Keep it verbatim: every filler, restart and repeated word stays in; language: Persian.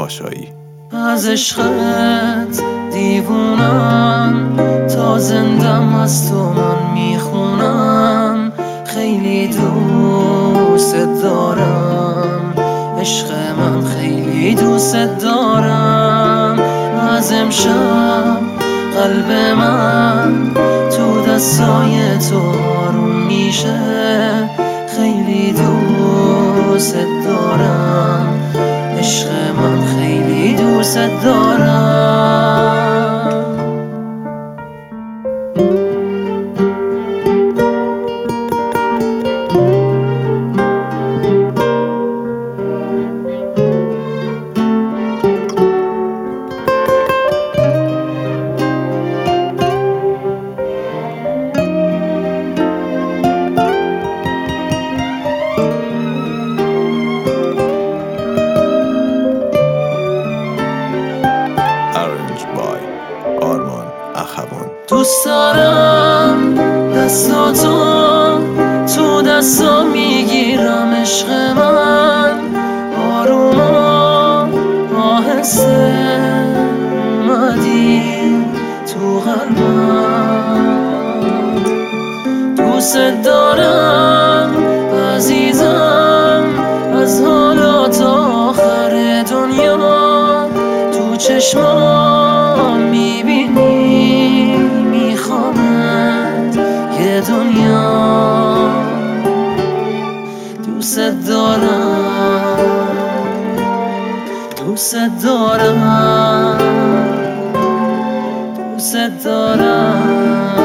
پاشایی. از عشقت دیوونم، تا زندم از تو من میخونم. خیلی دوست دارم، عشق من خیلی دوست دارم. از امشب قلب من تو دستای تو آروم میشه. خیلی دوست دارم، عشق من خیلی دوست دارم. آرمان اخوان. دوست دارم دستاتو تو دستا میگیرم، عشق من آروم آهسته اومدی تو قلبم. دوست دارم عزیزم، از حالا تا آخر دنیا تو چشمام میبینی. میخوامت یه دنیا، دوست دارم، دوست دارم، دوست دارم.